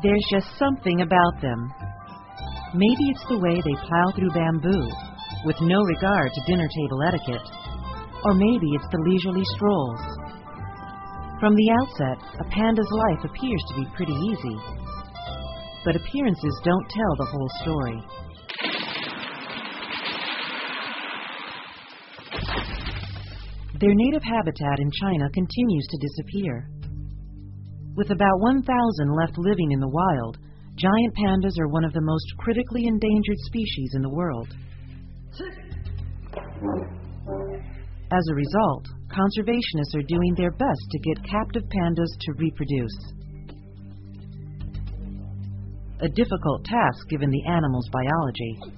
There's just something about them. Maybe it's the way they plow through bamboo, with no regard to dinner table etiquette. Or maybe it's the leisurely strolls. From the outset, a panda's life appears to be pretty easy. But appearances don't tell the whole story. Their native habitat in China continues to disappear. With about 1,000 left living in the wild, giant pandas are one of the most critically endangered species in the world. As a result, conservationists are doing their best to get captive pandas to reproduce. A difficult task given the animal's biology.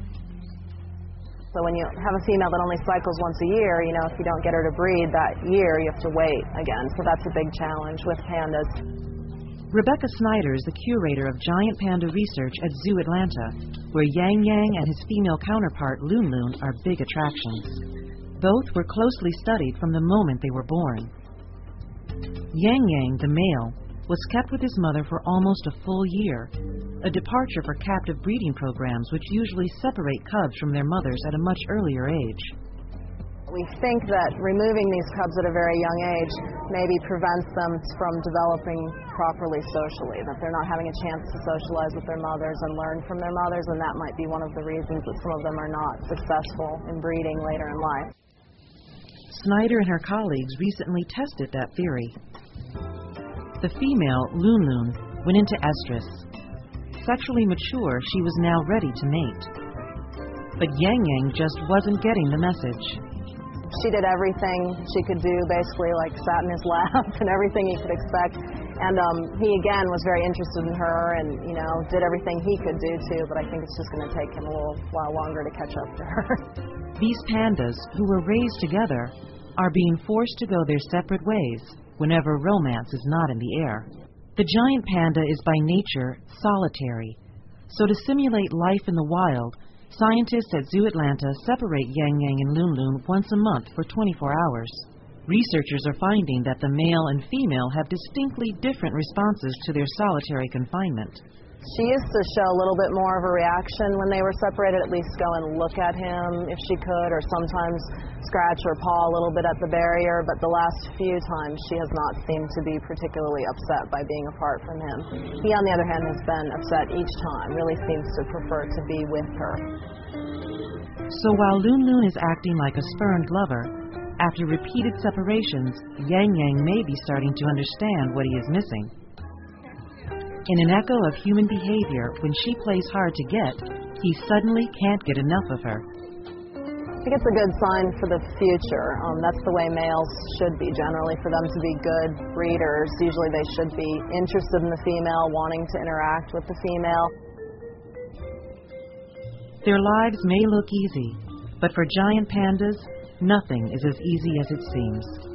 So when you have a female that only cycles once a year, if you don't get her to breed that year, you have to wait again. So that's a big challenge with pandas. Rebecca Snyder is the curator of giant panda research at Zoo Atlanta, where Yang Yang and his female counterpart Loon Loon are big attractions. Both were closely studied from the moment they were born. Yang Yang, the male, was kept with his mother for almost a full year, a departure for captive breeding programs which usually separate cubs from their mothers at a much earlier age. We think that removing these cubs at a very young age maybe prevents them from developing properly socially, that they're not having a chance to socialize with their mothers and learn from their mothers, and that might be one of the reasons that some of them are not successful in breeding later in life. Snyder and her colleagues recently tested that theory. The female, Loon Loon, went into estrus. Sexually mature, she was now ready to mate. But Yang Yang just wasn't getting the message. She did everything she could do, basically, like sat in his lap and everything he could expect. And he, again, was very interested in her and, did everything he could do, too. But I think it's just going to take him a little while longer to catch up to her. These pandas, who were raised together, are being forced to go their separate ways whenever romance is not in the air. The giant panda is by nature solitary. So to simulate life in the wild, scientists at Zoo Atlanta separate Yang Yang and Loon Loon once a month for 24 hours. Researchers are finding that the male and female have distinctly different responses to their solitary confinement. She used to show a little bit more of a reaction when they were separated, at least go and look at him if she could, or sometimes scratch or paw a little bit at the barrier, but the last few times she has not seemed to be particularly upset by being apart from him. He, on the other hand, has been upset each time, really seems to prefer to be with her. So while Loon Loon is acting like a spurned lover, after repeated separations, Yang Yang may be starting to understand what he is missing. In an echo of human behavior, when she plays hard to get, he suddenly can't get enough of her. I think it's a good sign for the future. That's the way males should be generally, for them to be good breeders. Usually they should be interested in the female, wanting to interact with the female. Their lives may look easy, but for giant pandas, nothing is as easy as it seems.